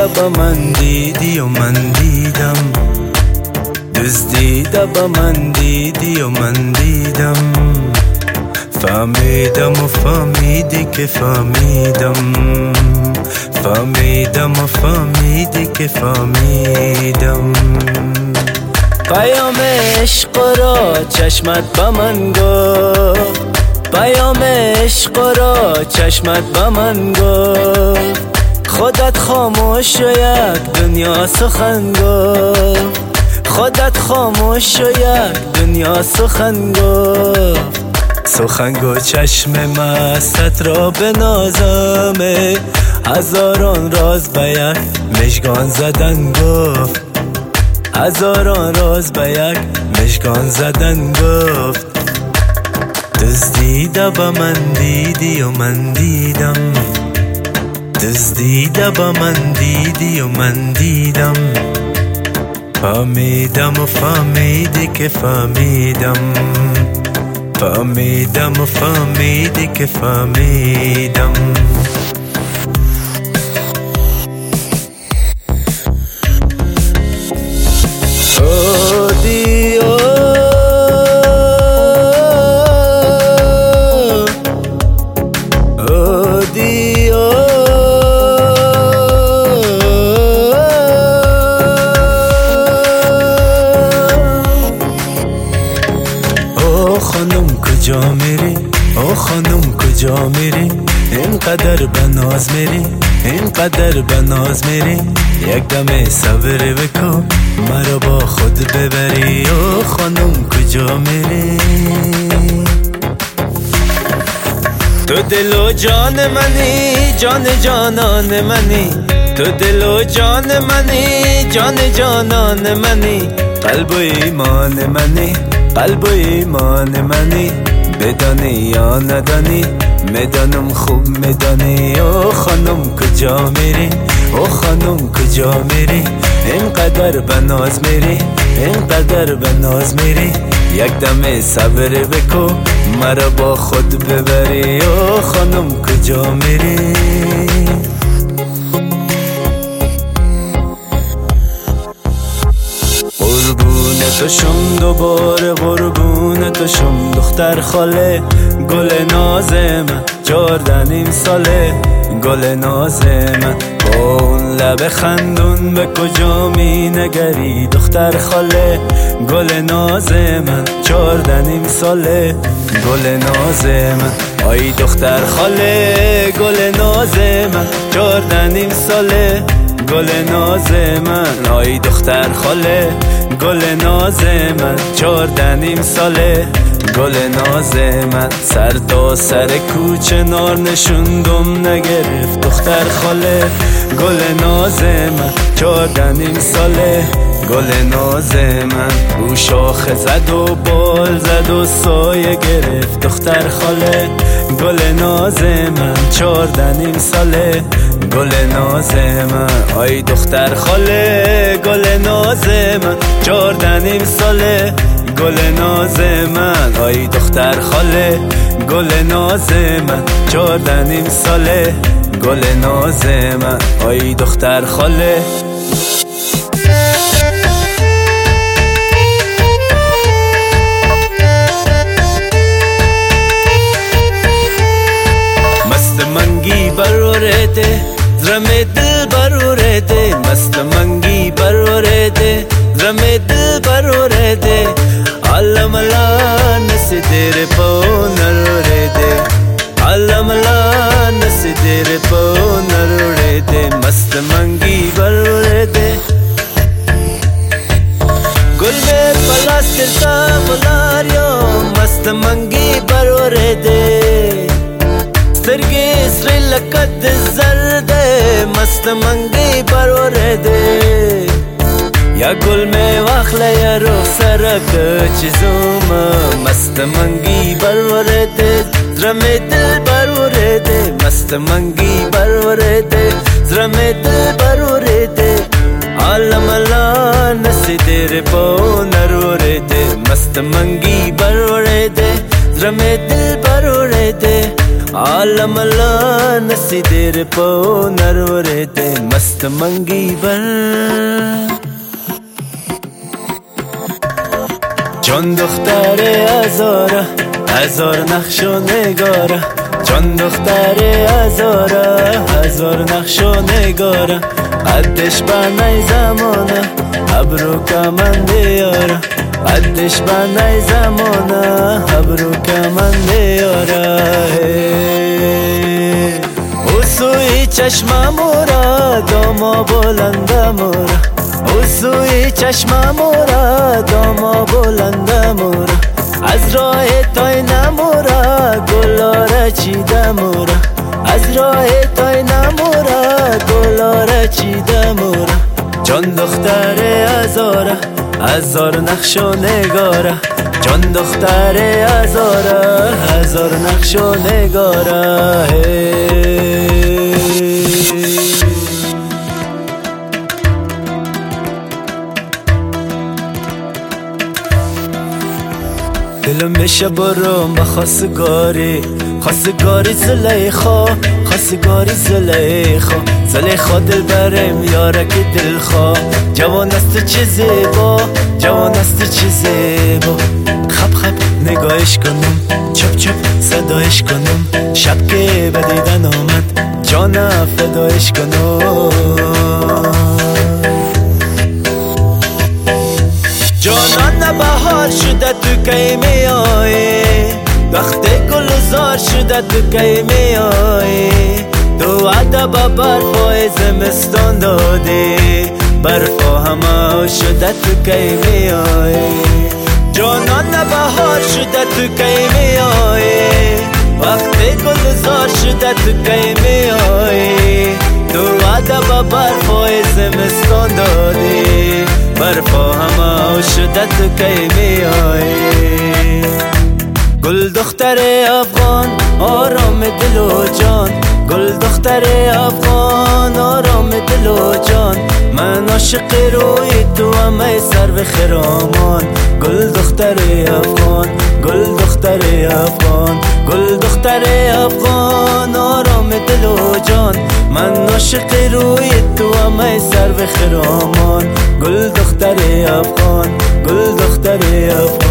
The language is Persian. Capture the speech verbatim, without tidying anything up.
با من دیدی و من دیدم، دزدیده با من دیدی و من دیدم، فهمیدم و فهمیدی که فهمیدم، فهمیدم و فهمیدی که فهمیدم. پیام عشق را چشمت با من گفت، پیام عشق را چشمت با من گفت، خودت خاموش و یک دنیا سخن گفت، خودت خاموش و یک دنیا سخن گفت. سخن گو چشم مست را به نازمه، هزاران راز به یک مژگان زدن گفت، هزاران راز به یک مژگان زدن گفت. دزدیده با من دیدی و من دیدم، دزدیده با من دیدی و من دیدم، فهمیدم و فهمیدی که فهمیدم، فهمیدم و فهمیدی که فهمیدم. کجا میری؟ او خانم کجا میری؟ اینقدر بناز میری، اینقدر بناز میری، یک دم صبر بکن مرا با خود ببری. او خانم کجا میری؟ تو دل و جان منی، جان جانان منی، تو دل و جان منی، جان جانان منی، قلب و ایمان منی، قلب و ایمان منی، بدانی یا ندانی میدانم خوب میدانی. او خانم کجا میری؟ او خانم کجا میری؟ اینقدر بناز میری، اینقدر بناز میری، یک دم صبر بکو مرا با خود ببری. او خانم کجا میری؟ قربون تو شم دوباره، قربون تو شم دختر خاله، گل ناز من چارده نیم ساله، گل ناز من با اون لب خندون به کجا می نگری دختر خاله، گل ناز من چارده نیم ساله، گل ناز من آی دختر خاله، گل ناز من چارده نیم ساله، گل ناز من آی دختر خاله، گل ناز من چارده نیم ساله، گل ناز من سر تا سر کوچه نار نشوندم نگرفت دختر خاله، گل ناز من چارده نیم ساله، گل ناز من رو شاخه زد و بال زد و سایه گرفت دختر خاله، گل ناز من چارده نیم ساله، گل ناز من آی دختر خاله، گل ناز من چارده نیم ساله، گل ناز من آی دختر خاله، گل ناز من چارده نیم ساله، گل ناز من آی دختر خاله. مست منگی برورده زرم دل برورده، مست منگی برورده زرم دل برورده، علم لا نسی دیر پو نرورده، علم لا نسی دیر پو نرورده، مست منگی برورده. گل میں پلاستر کا بلاریو مست منگی برورده، سترگی سری لکت زرده مست منگی برورده، یا گل میں واخله یا روح سرک چیزوم مست منگی برورده، زرم دل برورده، مست منگی برورده، زرم دل برورده، عالم لا نسی دیر پو نرورده، مست منگی برورده، زرم دل برورده، عالم لا نسی دیر پو نروره ده مست منگی بر جان دختر هزاره هزار نقش و نگاره جان دختر هزاره هزار نقش و نگاره قدش بنای زمانه ابرو کمنده یاره قدش بنای زمانه ابرو کمنده یاره او سوی چشم مورا داما بلنده مورا او سوی چشم مورا داما بلنده مورا از راه تای نمورا گلاره چیده مورا از راه تای نمورا گلاره چیده مورا جان دختر هزاره هزار نقش و نگاره جان دختر هزاره هزار نقش و نگاره دلم میشه برم با خواستگاری خواستگاری زلیخا خواستگاری زلیخا زلیخا دل برم یارک دلخوا جوان است چه زیبا جوان است چه زیبا خب خب نگاهش کنم چپ چپ صدایش کنم شب که بدیدن آمد جانم فدایش کنم جانان بهار شده تو کی می آیی وقت گلزار شده تو کی می آیی تو عدب برفای زمستان دادی برفا همه شده تو کی می آیی جانان بهار شده تو کی می آیی وقت گلزار شده تو کی می آیی تو عدب برفای زمستان دادی برفا همه شده تو کی می آیی گل دختر افغان آرام دل و جان گل دختر افغان آرام دل و جان من عاشق روی تو همه سر به خرامان گل دختر افغان گل دختر افغان گل دختر افغان آرام دل و جان من عاشق روی تو همه سر به خرامان گل دختر افغان گل دختر افغان